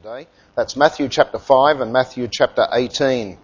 today. That's Matthew chapter 5 and Matthew chapter 18.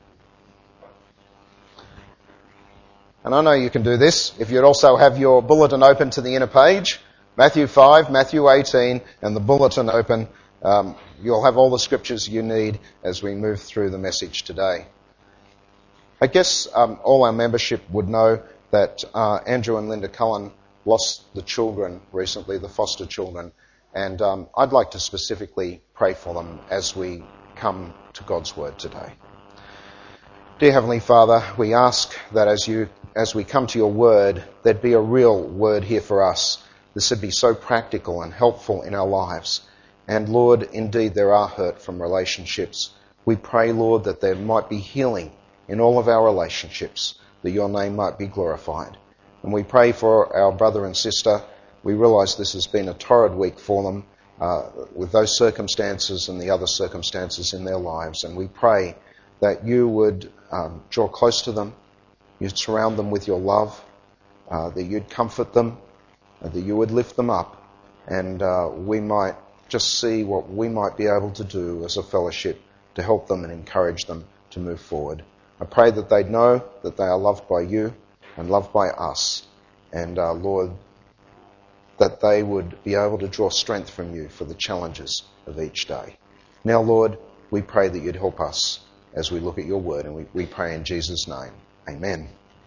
And I know you can do this. If you'd also have your bulletin open to the inner page, Matthew 5, Matthew 18, and the bulletin open, you'll have all the scriptures you need as we move through the message today. I guess all our membership would know that Andrew and Linda Cullen lost the children recently, the foster children, and I'd like to specifically pray for them as we come to God's Word today. Dear Heavenly Father, we ask that as we come to your Word, there'd be a real Word here for us. This would be so practical and helpful in our lives. And Lord, indeed there are hurt from relationships. We pray, Lord, that there might be healing in all of our relationships, that your name might be glorified. And we pray for our brother and sister. We realise this has been a torrid week for them with those circumstances and the other circumstances in their lives. And we pray that you would draw close to them, you'd surround them with your love, that you'd comfort them, that you would lift them up, and we might just see what we might be able to do as a fellowship to help them and encourage them to move forward. I pray that they'd know that they are loved by you and loved by us, and Lord, that they would be able to draw strength from you for the challenges of each day. Now, Lord, we pray that you'd help us as we look at your word, and we pray in Jesus' name. Amen.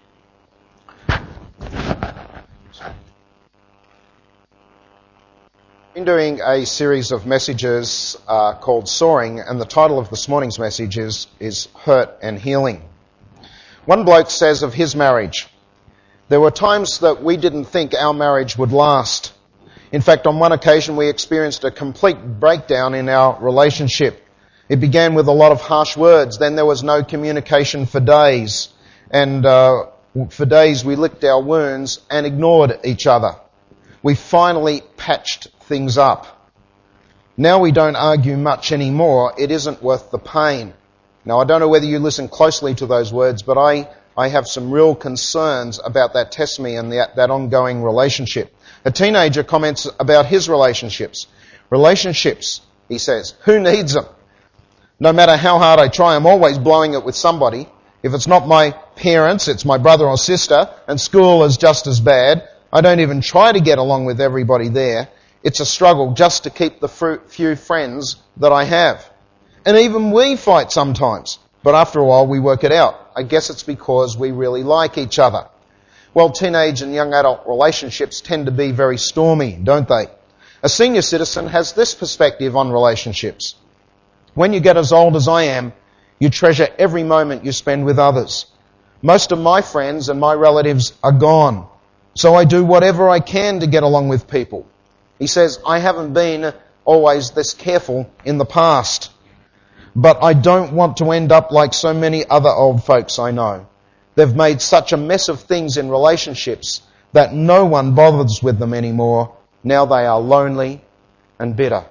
I've been doing a series of messages called Soaring, and the title of this morning's message is Hurt and Healing. One bloke says of his marriage, there were times that we didn't think our marriage would last. In fact, on one occasion we experienced a complete breakdown in our relationship. It began with a lot of harsh words, then there was no communication for days, and for days we licked our wounds and ignored each other. We finally patched things up. Now we don't argue much anymore. It isn't worth the pain. Now, I don't know whether you listen closely to those words, but I have some real concerns about that testimony and that ongoing relationship. A teenager comments about his relationships. Relationships, he says, who needs them? No matter how hard I try, I'm always blowing it with somebody. If it's not my parents, it's my brother or sister, and school is just as bad. I don't even try to get along with everybody there. It's a struggle just to keep the few friends that I have. And even we fight sometimes, but after a while we work it out. I guess it's because we really like each other. Well, teenage and young adult relationships tend to be very stormy, don't they? A senior citizen has this perspective on relationships. When you get as old as I am, you treasure every moment you spend with others. Most of my friends and my relatives are gone, so I do whatever I can to get along with people. He says, I haven't been always this careful in the past, but I don't want to end up like so many other old folks I know. They've made such a mess of things in relationships that no one bothers with them anymore. Now they are lonely and bitter.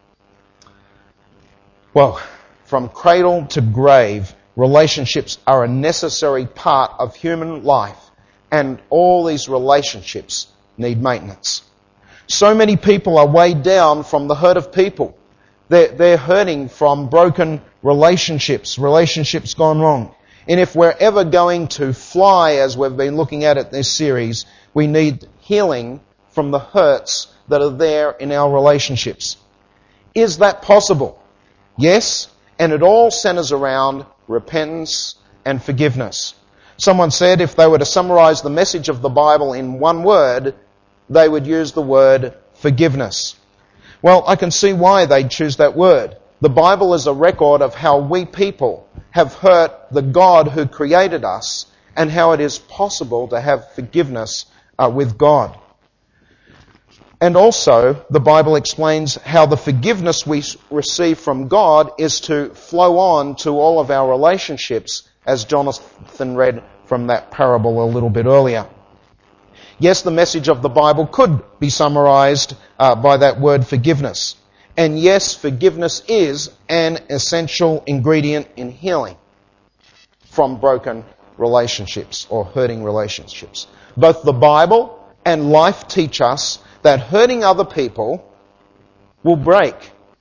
Well, from cradle to grave, relationships are a necessary part of human life, and all these relationships need maintenance. So many people are weighed down from the hurt of people. They're hurting from broken relationships gone wrong. And if we're ever going to fly, as we've been looking at it this series, we need healing from the hurts that are there in our relationships. Is that possible? Yes, and it all centers around repentance and forgiveness. Someone said if they were to summarize the message of the Bible in one word, they would use the word forgiveness. Well, I can see why they'd choose that word. The Bible is a record of how we people have hurt the God who created us and how it is possible to have forgiveness with God. And also, the Bible explains how the forgiveness we receive from God is to flow on to all of our relationships, as Jonathan read from that parable a little bit earlier. Yes, the message of the Bible could be summarized by that word forgiveness. And yes, forgiveness is an essential ingredient in healing from broken relationships or hurting relationships. Both the Bible and life teach us that hurting other people will break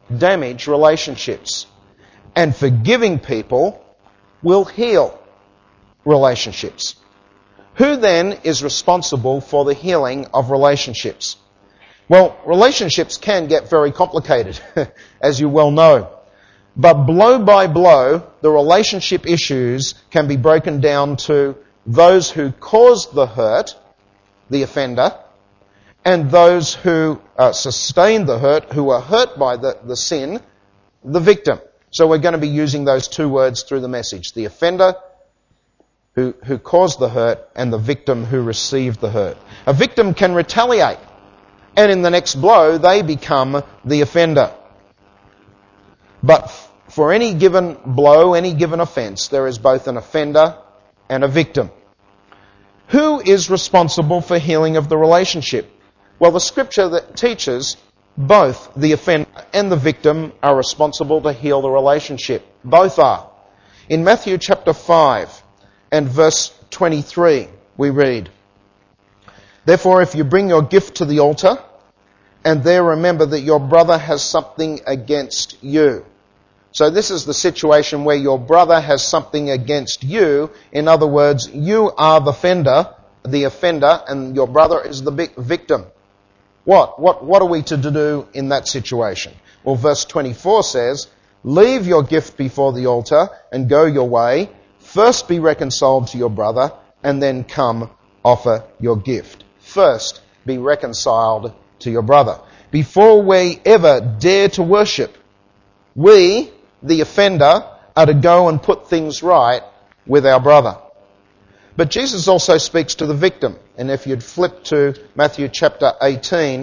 damage relationships. And forgiving people will heal relationships. Who then is responsible for the healing of relationships? Well, relationships can get very complicated, as you well know. But blow by blow, the relationship issues can be broken down to those who caused the hurt, the offender, and those who sustained the hurt, who were hurt by the sin, the victim. So we're going to be using those two words through the message. The offender who caused the hurt and the victim who received the hurt. A victim can retaliate, and in the next blow they become the offender. But for any given blow, any given offence, there is both an offender and a victim. Who is responsible for healing of the relationship? Well, the scripture that teaches both the offender and the victim are responsible to heal the relationship. Both are. In Matthew chapter 5 and verse 23, we read, "Therefore, if you bring your gift to the altar, and there remember that your brother has something against you." So this is the situation where your brother has something against you. In other words, you are the offender, and your brother is the victim. What are we to do in that situation? Well, verse 24 says, "Leave your gift before the altar and go your way. First be reconciled to your brother, and then come offer your gift." First, be reconciled to your brother. Before we ever dare to worship, we, the offender, are to go and put things right with our brother. But Jesus also speaks to the victim. And if you'd flip to Matthew chapter 18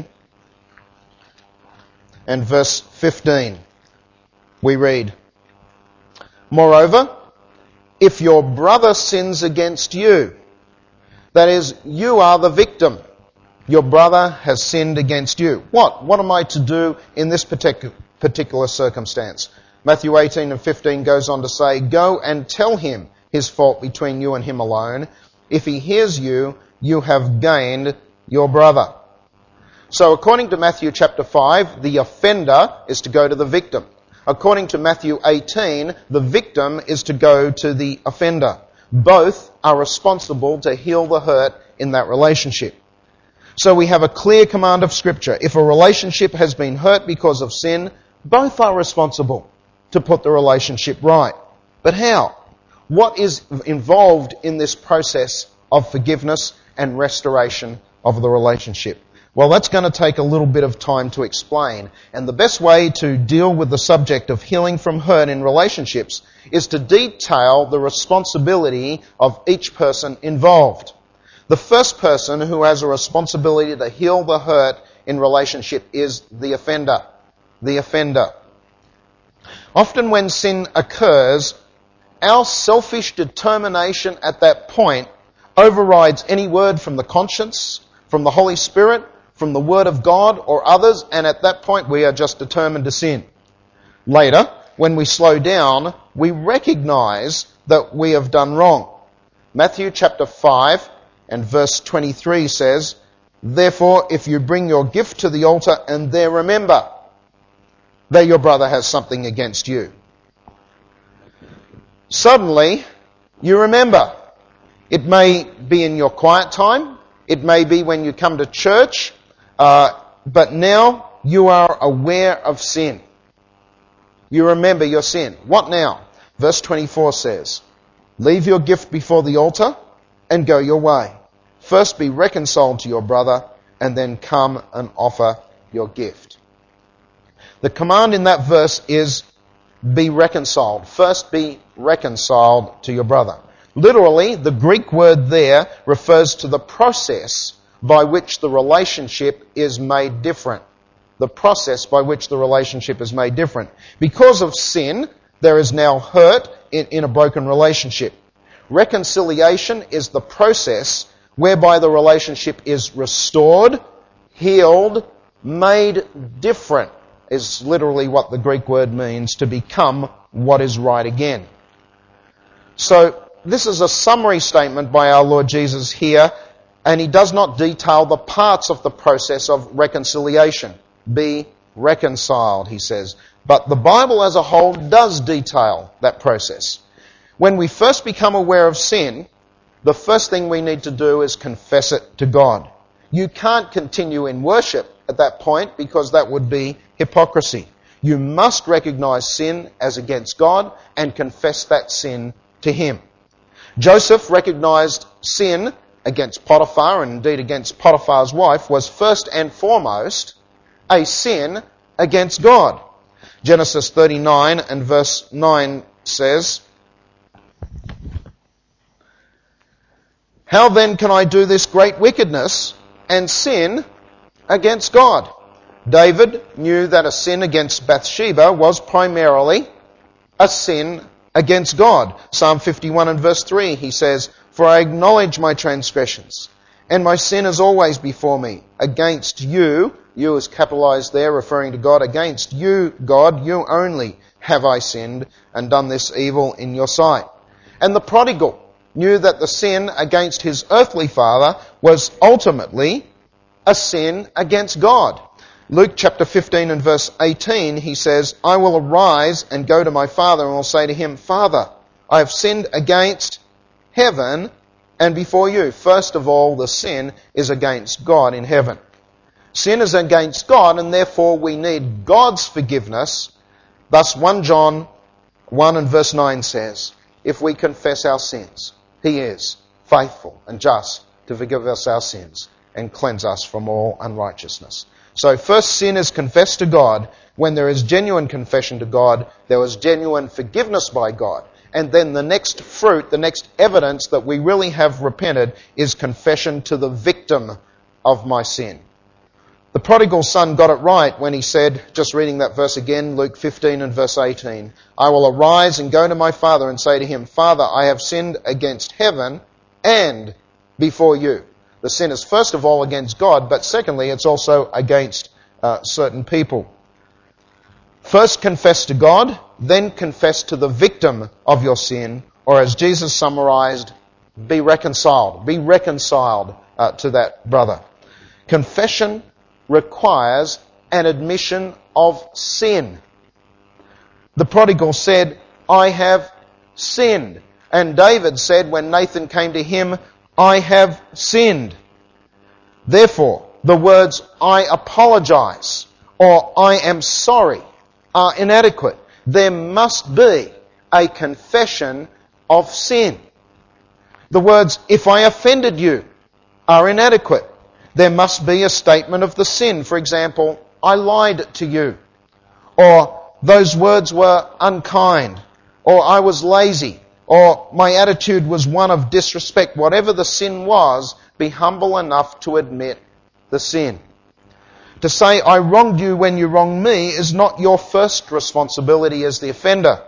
and verse 15, we read, "Moreover, if your brother sins against you," that is, you are the victim, your brother has sinned against you. What am I to do in this particular circumstance? Matthew 18 and 15 goes on to say, "Go and tell him his fault between you and him alone. If he hears you, you have gained your brother." So according to Matthew chapter 5, the offender is to go to the victim. According to Matthew 18, the victim is to go to the offender. Both are responsible to heal the hurt in that relationship. So we have a clear command of Scripture. If a relationship has been hurt because of sin, both are responsible to put the relationship right. But how? What is involved in this process of forgiveness and restoration of the relationship? Well, that's going to take a little bit of time to explain. And the best way to deal with the subject of healing from hurt in relationships is to detail the responsibility of each person involved. The first person who has a responsibility to heal the hurt in relationship is the offender. The offender. Often when sin occurs, our selfish determination at that point overrides any word from the conscience, from the Holy Spirit, from the Word of God or others, and at that point we are just determined to sin. Later, when we slow down, we recognize that we have done wrong. Matthew chapter 5 and verse 23 says, "Therefore, if you bring your gift to the altar and there remember that your brother has something against you." Suddenly, you remember. It may be in your quiet time. It may be when you come to church. But now you are aware of sin. You remember your sin. What now? Verse 24 says, "Leave your gift before the altar and go your way. First be reconciled to your brother and then come and offer your gift." The command in that verse is be reconciled. First be reconciled to your brother. Literally, the Greek word there refers to the process by which the relationship is made different. The process by which the relationship is made different. Because of sin, there is now hurt in a broken relationship. Reconciliation is the process whereby the relationship is restored, healed, made different, is literally what the Greek word means, to become what is right again. So, this is a summary statement by our Lord Jesus here, and he does not detail the parts of the process of reconciliation. Be reconciled, he says. But the Bible as a whole does detail that process. When we first become aware of sin, the first thing we need to do is confess it to God. You can't continue in worship at that point because that would be hypocrisy. You must recognize sin as against God and confess that sin to Him. Joseph recognized sin against Potiphar, and indeed against Potiphar's wife, was first and foremost a sin against God. Genesis 39 and verse 9 says, "How then can I do this great wickedness and sin against God?" David knew that a sin against Bathsheba was primarily a sin against God. Psalm 51 and verse 3, he says, "For I acknowledge my transgressions, and my sin is always before me. Against you," you is capitalized there, referring to God, "against you, God, you only have I sinned and done this evil in your sight." And the prodigal knew that the sin against his earthly father was ultimately a sin against God. Luke chapter 15 and verse 18, he says, "I will arise and go to my father and will say to him, Father, I have sinned against heaven and before you." First of all, the sin is against God in heaven. Sin is against God, and therefore we need God's forgiveness. Thus 1 John 1 and verse 9 says, "If we confess our sins, He is faithful and just to forgive us our sins and cleanse us from all unrighteousness." So first, sin is confessed to God. When there is genuine confession to God, there is genuine forgiveness by God. And then the next fruit, the next evidence that we really have repented is confession to the victim of my sin. The prodigal son got it right when he said, just reading that verse again, Luke 15 and verse 18, "I will arise and go to my father and say to him, Father, I have sinned against heaven and before you." The sin is first of all against God, but secondly, it's also against certain people. First confess to God, then confess to the victim of your sin, or as Jesus summarized, be reconciled. Be reconciled to that brother. Confession requires an admission of sin. The prodigal said, "I have sinned." And David said when Nathan came to him, "I have sinned." Therefore, the words "I apologize" or "I am sorry" are inadequate. There must be a confession of sin. The words "if I offended you" are inadequate. There must be a statement of the sin. For example, "I lied to you," or "those words were unkind," or "I was lazy," or "my attitude was one of disrespect." Whatever the sin was, be humble enough to admit the sin. To say, "I wronged you when you wronged me" is not your first responsibility as the offender.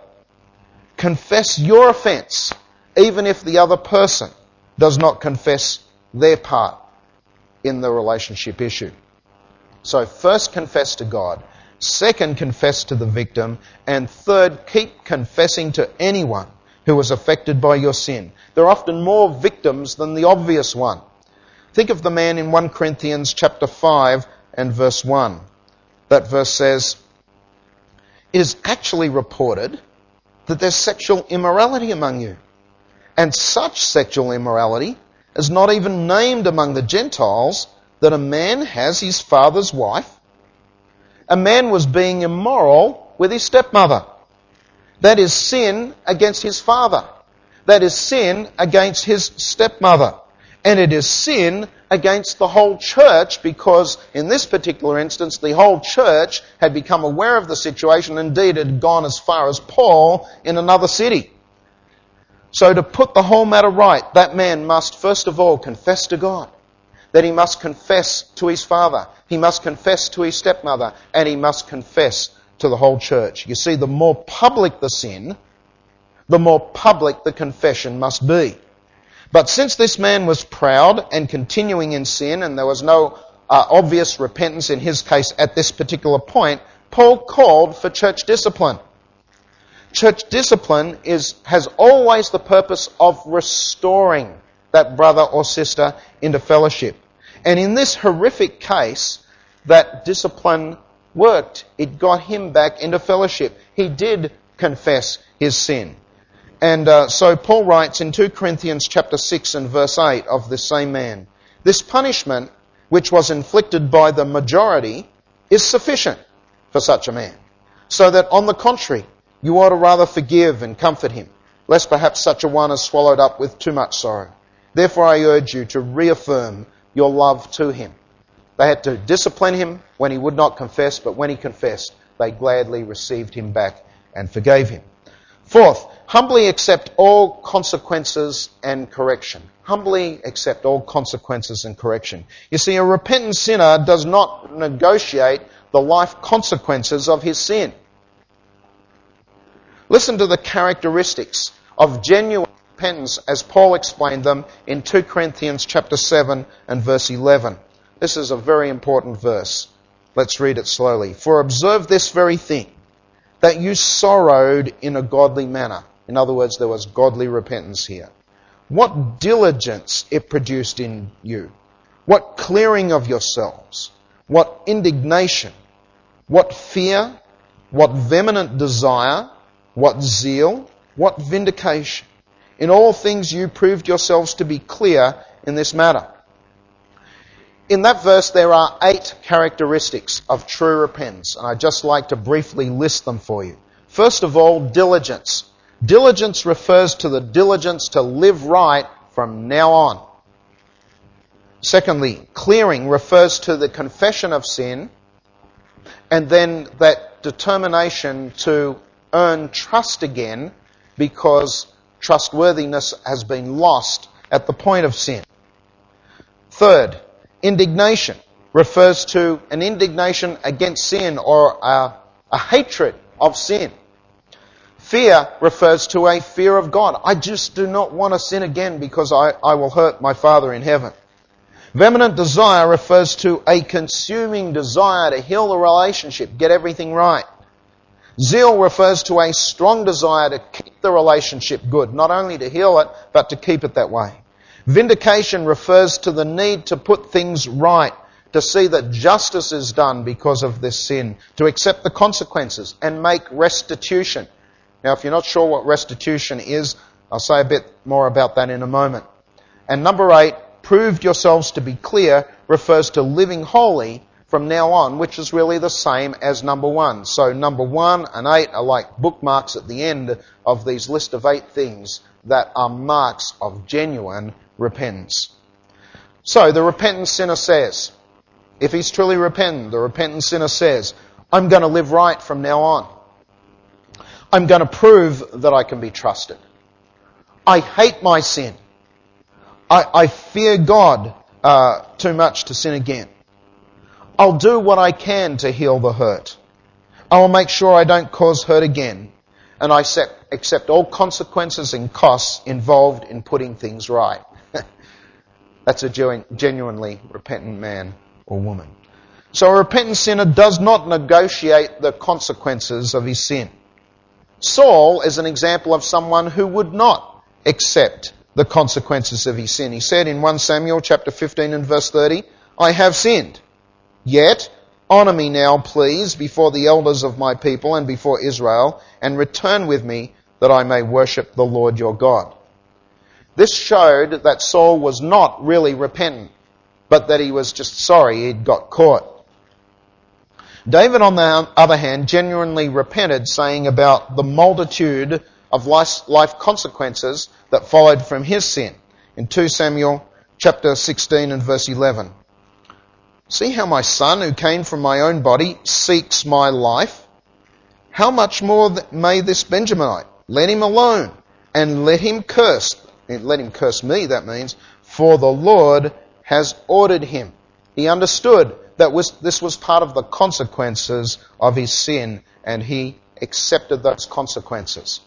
Confess your offence, even if the other person does not confess their part in the relationship issue. So first, confess to God. Second, confess to the victim. And third, keep confessing to anyone who was affected by your sin. There are often more victims than the obvious one. Think of the man in 1 Corinthians chapter 5 and verse 1. That verse says, "It is actually reported that there's sexual immorality among you. And such sexual immorality is not even named among the Gentiles, that a man has his father's wife." A man was being immoral with his stepmother. That is sin against his father. That is sin against his stepmother. And it is sin against the whole church, because in this particular instance, the whole church had become aware of the situation. Indeed, it had gone as far as Paul in another city. So to put the whole matter right, that man must first of all confess to God. That he must confess to his father. He must confess to his stepmother. And he must confess to the whole church. You see, the more public the sin, the more public the confession must be. But since this man was proud and continuing in sin, and there was no obvious repentance in his case at this particular point, Paul called for church discipline. Church discipline has always the purpose of restoring that brother or sister into fellowship. And in this horrific case, that discipline worked. It got him back into fellowship. He did confess his sin. And so Paul writes in 2 Corinthians chapter 6 and verse 8 of this same man, "This punishment, which was inflicted by the majority, is sufficient for such a man. So that on the contrary, you ought to rather forgive and comfort him, lest perhaps such a one is swallowed up with too much sorrow. Therefore I urge you to reaffirm your love to him." They had to discipline him when he would not confess, but when he confessed, they gladly received him back and forgave him. Fourth, humbly accept all consequences and correction. Humbly accept all consequences and correction. You see, a repentant sinner does not negotiate the life consequences of his sin. Listen to the characteristics of genuine repentance as Paul explained them in 2 Corinthians chapter 7 and verse 11. This is a very important verse. Let's read it slowly. "For observe this very thing, that you sorrowed in a godly manner." In other words, there was godly repentance here. "What diligence it produced in you. What clearing of yourselves. What indignation. What fear. What vehement desire. What zeal. What vindication. In all things you proved yourselves to be clear in this matter." In that verse there are 8 characteristics of true repentance, and I'd just like to briefly list them for you. First of all, diligence. Diligence refers to the diligence to live right from now on. Secondly, clearing refers to the confession of sin, and then that determination to earn trust again because trustworthiness has been lost at the point of sin. Third, indignation refers to an indignation against sin or a hatred of sin. Fear refers to a fear of God. I just do not want to sin again because I will hurt my Father in heaven. Vehement desire refers to a consuming desire to heal the relationship, get everything right. Zeal refers to a strong desire to keep the relationship good, not only to heal it, but to keep it that way. Vindication refers to the need to put things right, to see that justice is done because of this sin, to accept the consequences and make restitution. Now, if you're not sure what restitution is, I'll say a bit more about that in a moment. And number 8, proved yourselves to be clear, refers to living holy from now on, which is really the same as number 1. So number 1 and 8 are like bookmarks at the end of these list of 8 things that are marks of genuine repentance. So the repentant sinner says, if he's truly repentant, the repentant sinner says, I'm going to live right from now on. I'm going to prove that I can be trusted. I hate my sin. I fear God too much to sin again. I'll do what I can to heal the hurt. I will make sure I don't cause hurt again. And I accept all consequences and costs involved in putting things right. That's a genuinely repentant man or woman. So a repentant sinner does not negotiate the consequences of his sin. Saul is an example of someone who would not accept the consequences of his sin. He said in 1 Samuel chapter 15 and verse 30, I have sinned. Yet, honour me now, please, before the elders of my people and before Israel, and return with me that I may worship the Lord your God. This showed that Saul was not really repentant, but that he was just sorry he'd got caught. David, on the other hand, genuinely repented, saying about the multitude of life consequences that followed from his sin. In 2 Samuel chapter 16 and verse 11. See how my son, who came from my own body, seeks my life? How much more may this Benjaminite? Let him alone, and let him curse. Let him curse me, that means, for the Lord has ordered him. He understood that this was part of the consequences of his sin, and he accepted those consequences.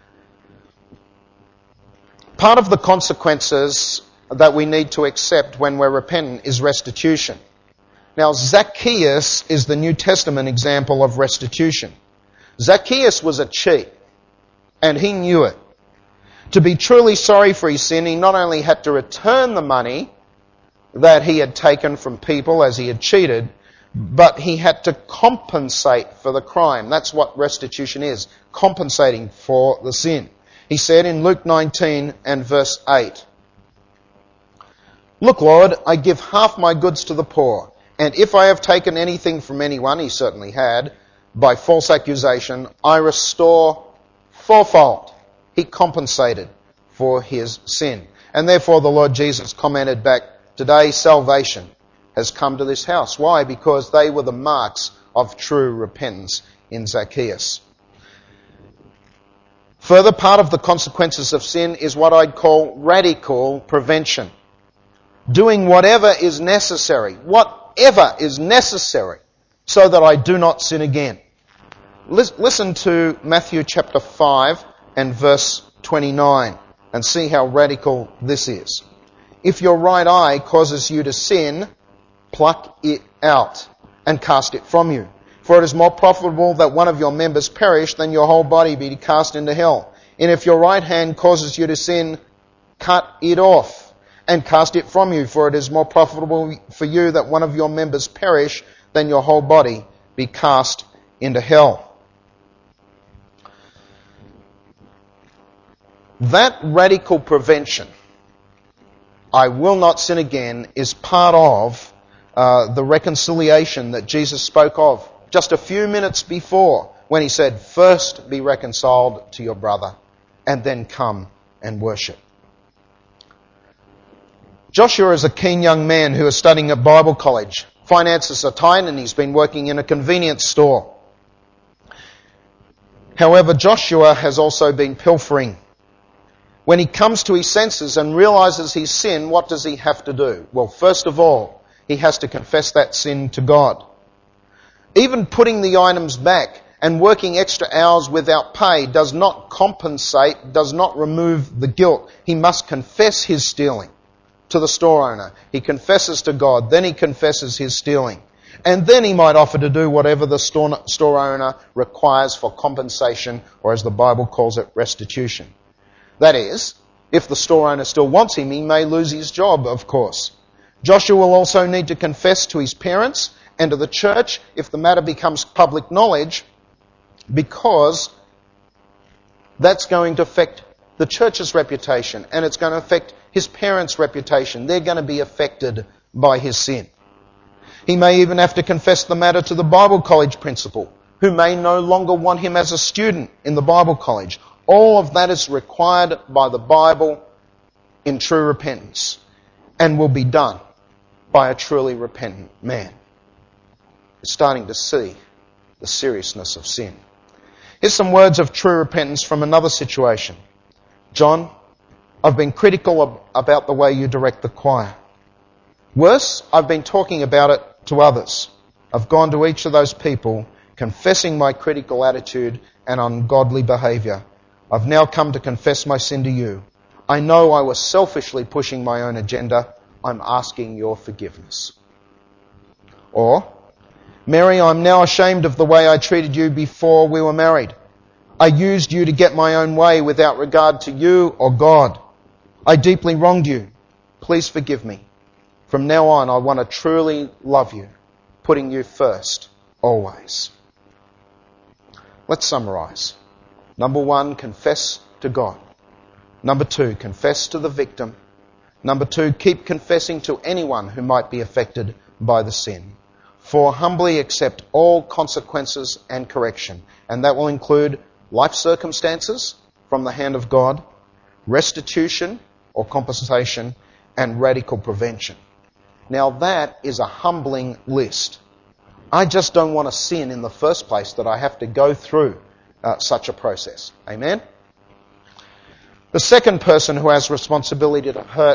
Part of the consequences that we need to accept when we're repentant is restitution. Now, Zacchaeus is the New Testament example of restitution. Zacchaeus was a cheat, and he knew it. To be truly sorry for his sin, he not only had to return the money that he had taken from people as he had cheated, But he had to compensate for the crime. That's what restitution is, compensating for the sin. He said in Luke 19 and verse 8, "Look, Lord, I give half my goods to the poor, and if I have taken anything from anyone," he certainly had, "by false accusation, I restore fourfold." He compensated for his sin. And therefore the Lord Jesus commented back, "Today salvation has come to this house." Why? Because they were the marks of true repentance in Zacchaeus. Further, part of the consequences of sin is what I'd call radical prevention. Doing whatever is necessary, so that I do not sin again. Listen to Matthew chapter 5 and verse 29 and see how radical this is. "If your right eye causes you to sin, pluck it out and cast it from you. For it is more profitable that one of your members perish than your whole body be cast into hell. And if your right hand causes you to sin, cut it off and cast it from you. For it is more profitable for you that one of your members perish than your whole body be cast into hell." That radical prevention, I will not sin again, is part of the reconciliation that Jesus spoke of just a few minutes before when he said, "First be reconciled to your brother and then come and worship." Joshua is a keen young man who is studying at Bible college. Finances are tight and he's been working in a convenience store. However, Joshua has also been pilfering. When he comes to his senses and realizes his sin, what does he have to do? Well, first of all, he has to confess that sin to God. Even putting the items back and working extra hours without pay does not compensate, does not remove the guilt. He must confess his stealing to the store owner. He confesses to God, then he confesses his stealing. And then he might offer to do whatever the store owner requires for compensation, or as the Bible calls it, restitution. That is, if the store owner still wants him, he may lose his job, of course. Joshua will also need to confess to his parents and to the church if the matter becomes public knowledge, because that's going to affect the church's reputation and it's going to affect his parents' reputation. They're going to be affected by his sin. He may even have to confess the matter to the Bible college principal, who may no longer want him as a student in the Bible college. All of that is required by the Bible in true repentance and will be done by a truly repentant man. You're starting to see the seriousness of sin. Here's some words of true repentance from another situation. "John, I've been critical about the way you direct the choir. Worse, I've been talking about it to others. I've gone to each of those people, confessing my critical attitude and ungodly behaviour. I've now come to confess my sin to you. I know I was selfishly pushing my own agenda. I'm asking your forgiveness." Or, "Mary, I'm now ashamed of the way I treated you before we were married. I used you to get my own way without regard to you or God. I deeply wronged you. Please forgive me. From now on, I want to truly love you, putting you first, always." Let's summarise. Number 1, confess to God. Number 2, confess to the victim. Number 2, keep confessing to anyone who might be affected by the sin. 4, humbly accept all consequences and correction. And that will include life circumstances from the hand of God, restitution or compensation, and radical prevention. Now that is a humbling list. I just don't want to sin in the first place that I have to go through such a process. Amen? The second person who has responsibility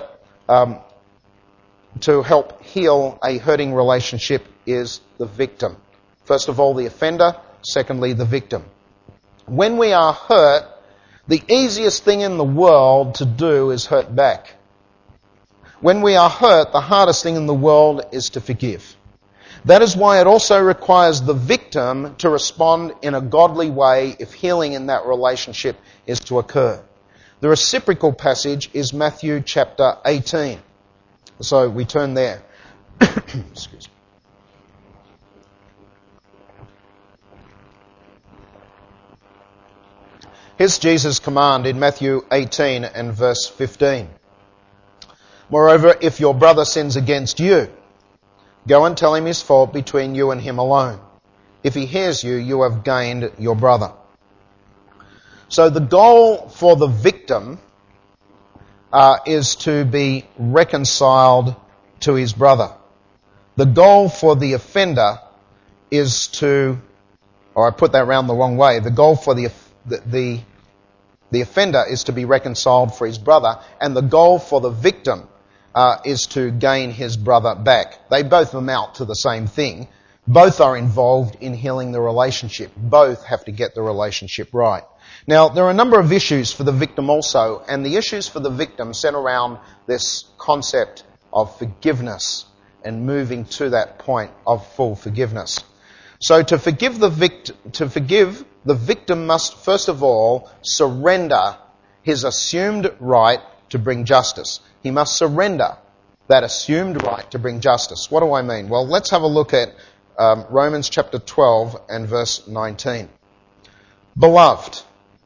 to help heal a hurting relationship is the victim. First of all, the offender. Secondly, the victim. When we are hurt, the easiest thing in the world to do is hurt back. When we are hurt, the hardest thing in the world is to forgive. That is why it also requires the victim to respond in a godly way if healing in that relationship is to occur. The reciprocal passage is Matthew chapter 18. So we turn there. Excuse me. Here's Jesus' command in Matthew 18 and verse 15. Moreover, if your brother sins against you, go and tell him his fault between you and him alone. If he hears you, you have gained your brother. So the goal for the victim is to be reconciled to his brother. The goal for the offender is to, or I put that round the wrong way, the goal for the offender is to be reconciled for his brother, and the goal for the victim is to gain his brother back. They both amount to the same thing. Both are involved in healing the relationship. Both have to get the relationship right. Now, there are a number of issues for the victim also, and the issues for the victim center around this concept of forgiveness and moving to that point of full forgiveness. So to forgive the victim must first of all surrender his assumed right to bring justice. He must surrender that assumed right to bring justice. What do I mean? Well, let's have a look at Romans chapter 12 and verse 19. Beloved,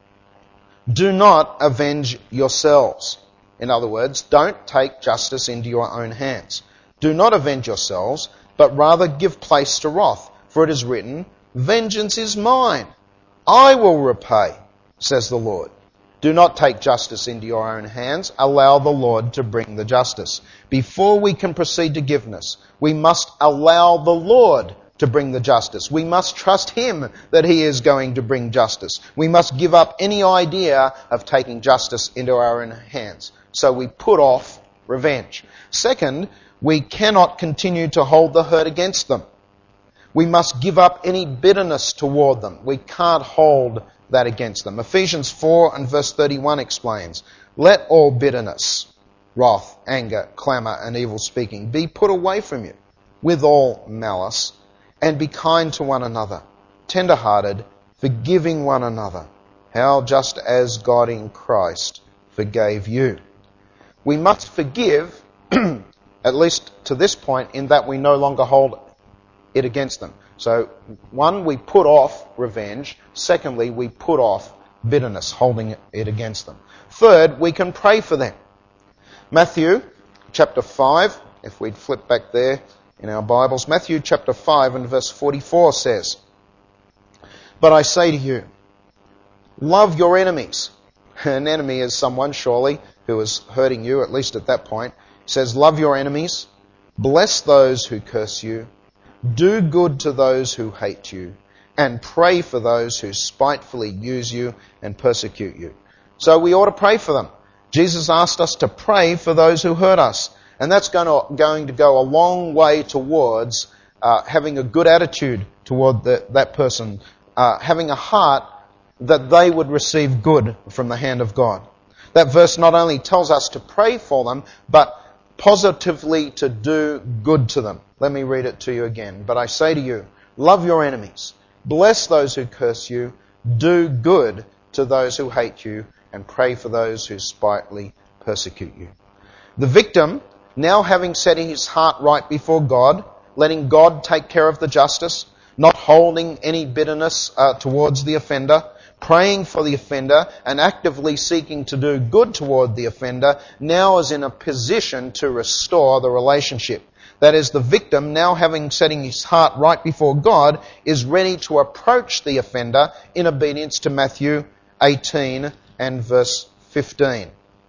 do not avenge yourselves. In other words, don't take justice into your own hands. Do not avenge yourselves, but rather give place to wrath. For it is written, vengeance is mine. I will repay, says the Lord. Do not take justice into your own hands. Allow the Lord to bring the justice. Before we can proceed to forgiveness, we must allow the Lord to bring the justice. We must trust Him that He is going to bring justice. We must give up any idea of taking justice into our own hands. So we put off revenge. Second, we cannot continue to hold the hurt against them. We must give up any bitterness toward them. We can't hold that against them. Ephesians 4 and verse 31 explains, let all bitterness, wrath, anger, clamour and evil speaking be put away from you with all malice, and be kind to one another, tender-hearted, forgiving one another, how just as God in Christ forgave you. We must forgive, at least to this point, in that we no longer hold it against them. So, one, we put off revenge. Secondly, we put off bitterness, holding it against them. Third, we can pray for them. Matthew chapter 5, if we'd flip back there in our Bibles, Matthew chapter 5 and verse 44 says, but I say to you, love your enemies. An enemy is someone, surely, who is hurting you, at least at that point. It says, love your enemies, bless those who curse you, do good to those who hate you, and pray for those who spitefully use you and persecute you. So we ought to pray for them. Jesus asked us to pray for those who hurt us. And that's going to go a long way towards having a good attitude toward that person, having a heart that they would receive good from the hand of God. That verse not only tells us to pray for them, but positively to do good to them. Let me read it to you again. But I say to you, love your enemies, bless those who curse you, do good to those who hate you, and pray for those who spitefully persecute you. The victim, now having set his heart right before God, letting God take care of the justice, not holding any bitterness towards the offender, praying for the offender and actively seeking to do good toward the offender, now is in a position to restore the relationship. That is, the victim, now having setting his heart right before God, is ready to approach the offender in obedience to Matthew 18 and verse 15.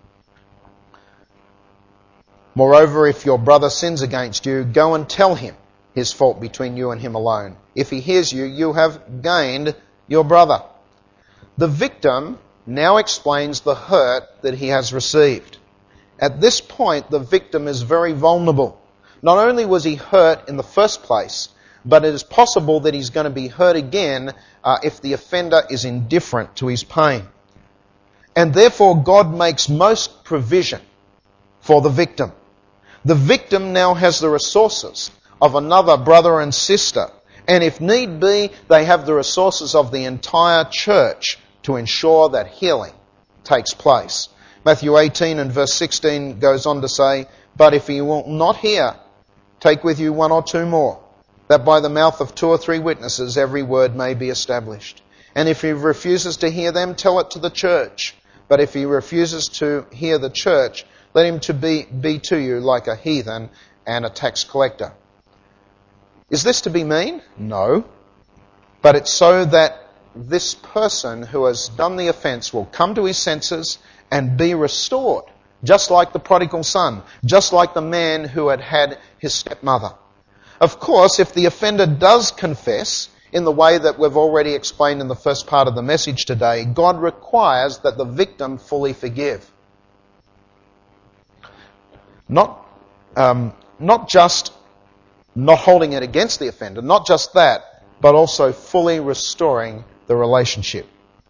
Moreover, if your brother sins against you, go and tell him his fault between you and him alone. If he hears you, you have gained your brother. The victim now explains the hurt that he has received. At this point, the victim is very vulnerable. Not only was he hurt in the first place, but it is possible that he's going to be hurt again if the offender is indifferent to his pain. And therefore, God makes most provision for the victim. The victim now has the resources of another brother and sister, and if need be, they have the resources of the entire church to ensure that healing takes place. Matthew 18 and verse 16 goes on to say, but if he will not hear, take with you one or two more, that by the mouth of 2 or 3 witnesses every word may be established. And if he refuses to hear them, tell it to the church. But if he refuses to hear the church, let him be to you like a heathen and a tax collector. Is this to be mean? No. But it's so that this person who has done the offence will come to his senses and be restored, just like the prodigal son, just like the man who had his stepmother. Of course, if the offender does confess in the way that we've already explained in the first part of the message today, God requires that the victim fully forgive. Not just not holding it against the offender, not just that, but also fully restoring the relationship.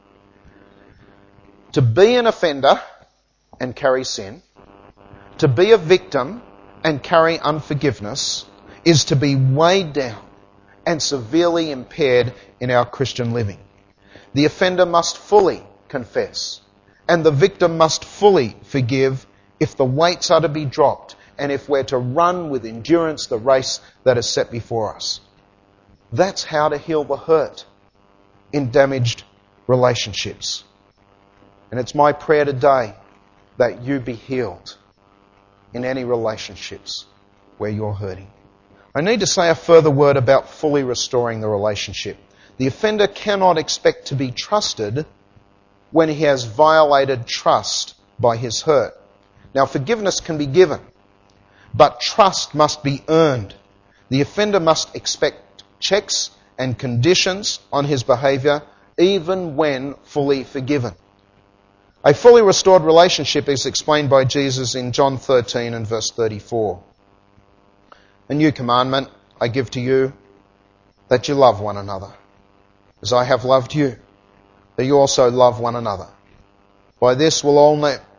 To be an offender and carry sin, to be a victim and carry unforgiveness, is to be weighed down and severely impaired in our Christian living. The offender must fully confess, and the victim must fully forgive if the weights are to be dropped and if we're to run with endurance the race that is set before us. That's how to heal the hurt in damaged relationships. And it's my prayer today that you be healed in any relationships where you're hurting. I need to say a further word about fully restoring the relationship. The offender cannot expect to be trusted when he has violated trust by his hurt. Now, forgiveness can be given, but trust must be earned. The offender must expect checks and conditions on his behaviour, even when fully forgiven. A fully restored relationship is explained by Jesus in John 13 and verse 34. A new commandment I give to you, that you love one another, as I have loved you, that you also love one another. By this all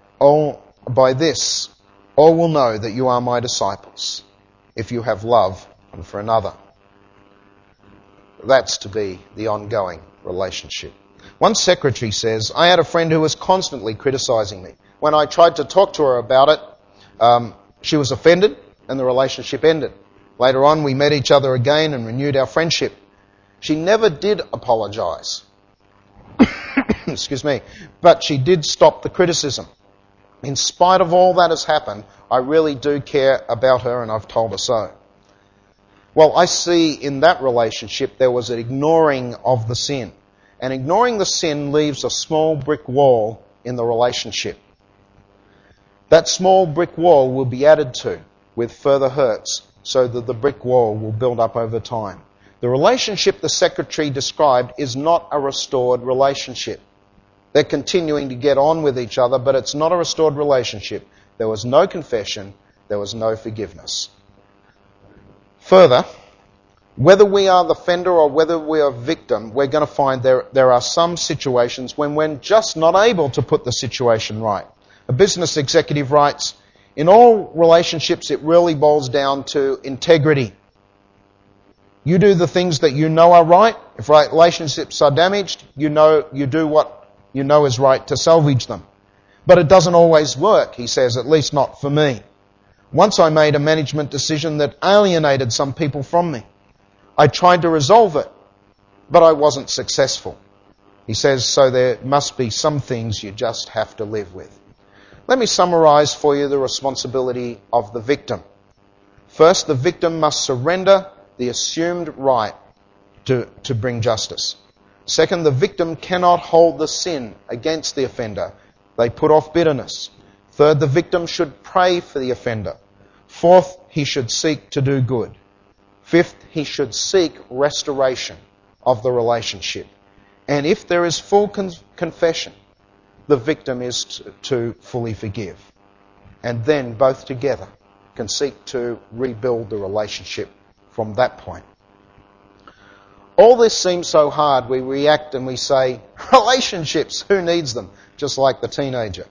will know that you are my disciples, if you have love one for another. That's to be the ongoing relationship. One secretary says, I had a friend who was constantly criticising me. When I tried to talk to her about it, she was offended and the relationship ended. Later on, we met each other again and renewed our friendship. She never did apologise. Excuse me. But she did stop the criticism. In spite of all that has happened, I really do care about her, and I've told her so. Well, I see in that relationship there was an ignoring of the sin. And ignoring the sin leaves a small brick wall in the relationship. That small brick wall will be added to with further hurts, so that the brick wall will build up over time. The relationship the secretary described is not a restored relationship. They're continuing to get on with each other, but it's not a restored relationship. There was no confession, there was no forgiveness. Further, whether we are the offender or whether we are victim, we're going to find there are some situations when we're just not able to put the situation right. A business executive writes, in all relationships, it really boils down to integrity. You do the things that you know are right. If relationships are damaged, you do what you know is right to salvage them. But it doesn't always work, he says, at least not for me. Once I made a management decision that alienated some people from me. I tried to resolve it, but I wasn't successful. He says, so there must be some things you just have to live with. Let me summarise for you the responsibility of the victim. First, the victim must surrender the assumed right to bring justice. Second, the victim cannot hold the sin against the offender. They put off bitterness. Third, the victim should pray for the offender. Fourth, he should seek to do good. Fifth, he should seek restoration of the relationship. And if there is full confession, the victim is to fully forgive. And then both together can seek to rebuild the relationship from that point. All this seems so hard. We react and we say, relationships, who needs them? Just like the teenager.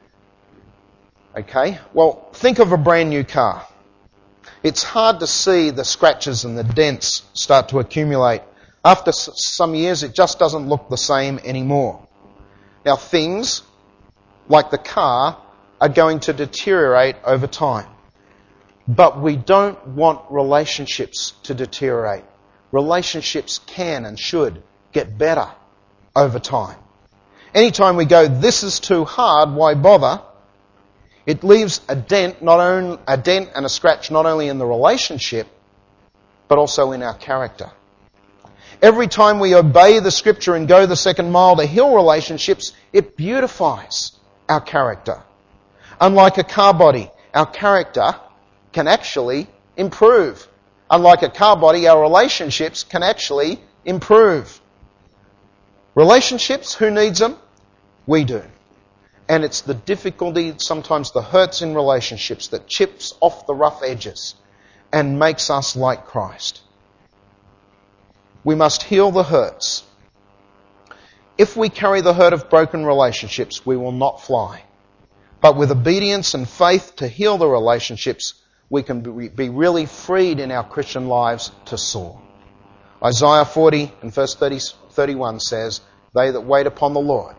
Okay, well, think of a brand new car. It's hard to see the scratches and the dents start to accumulate. After some years, it just doesn't look the same anymore. Now, things like the car are going to deteriorate over time. But we don't want relationships to deteriorate. Relationships can and should get better. over time. Anytime we go, this is too hard, why bother? It leaves a dent and a scratch not only in the relationship, but also in our character. Every time we obey the Scripture and go the second mile to heal relationships, it beautifies our character. Unlike a car body, our character can actually improve. Unlike a car body, our relationships can actually improve. Relationships, who needs them? We do. And it's the difficulty, sometimes the hurts in relationships that chips off the rough edges and makes us like Christ. We must heal the hurts. If we carry the hurt of broken relationships, we will not fly. But with obedience and faith to heal the relationships, we can be really freed in our Christian lives to soar. Isaiah 40 and verse 31 says, they that wait upon the Lord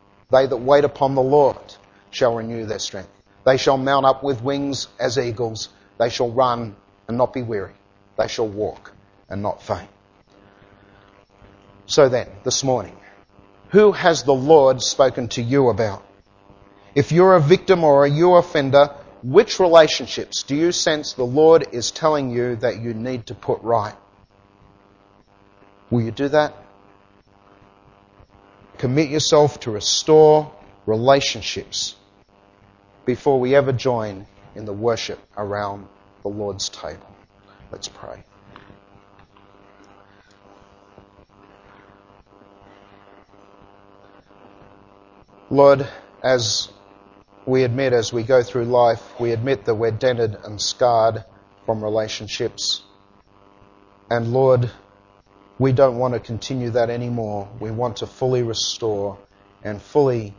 shall renew their strength. They shall mount up with wings as eagles. They shall run and not be weary. They shall walk and not faint. So then, this morning, who has the Lord spoken to you about? If you're a victim or you offender, which relationships do you sense the Lord is telling you that you need to put right? Will you do that? Commit yourself to restore relationships before we ever join in the worship around the Lord's table. Let's pray. Lord, as we admit as we go through life, we admit that we're dented and scarred from relationships. And Lord, we don't want to continue that anymore. We want to fully restore and fully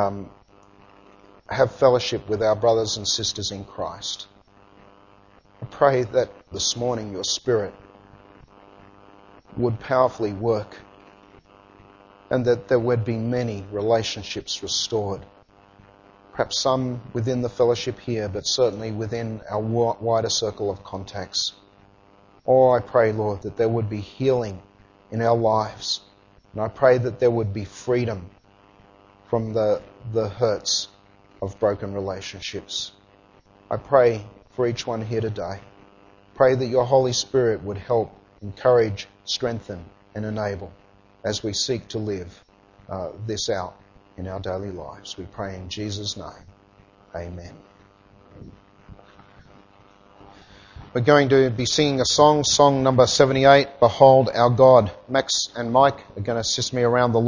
have fellowship with our brothers and sisters in Christ. I pray that this morning your Spirit would powerfully work and that there would be many relationships restored. Perhaps some within the fellowship here, but certainly within our wider circle of contacts. Oh, I pray, Lord, that there would be healing in our lives. And I pray that there would be freedom from the hurts of broken relationships. I pray for each one here today. Pray that your Holy Spirit would help, encourage, strengthen, and enable as we seek to live this out in our daily lives. We pray in Jesus' name. Amen. We're going to be singing a song number 78, Behold Our God. Max and Mike are going to assist me around the